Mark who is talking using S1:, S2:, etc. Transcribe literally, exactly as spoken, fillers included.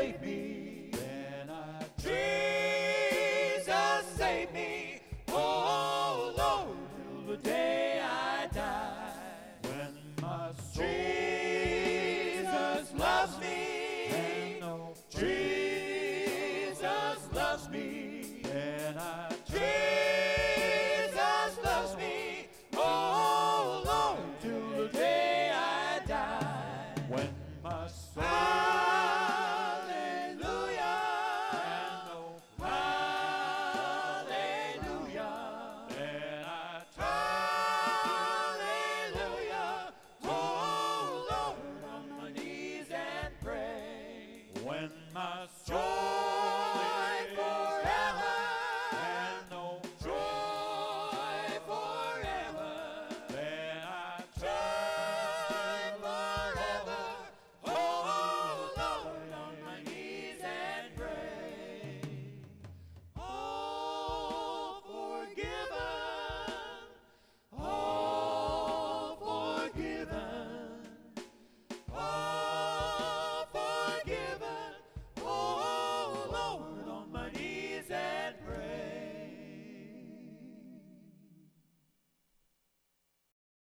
S1: save me. Then I Jesus, save me. Oh, Lord, till the day I die. When my soul Jesus loves me, and no Jesus loves me, then I Jesus loves me. Oh, Lord, till the day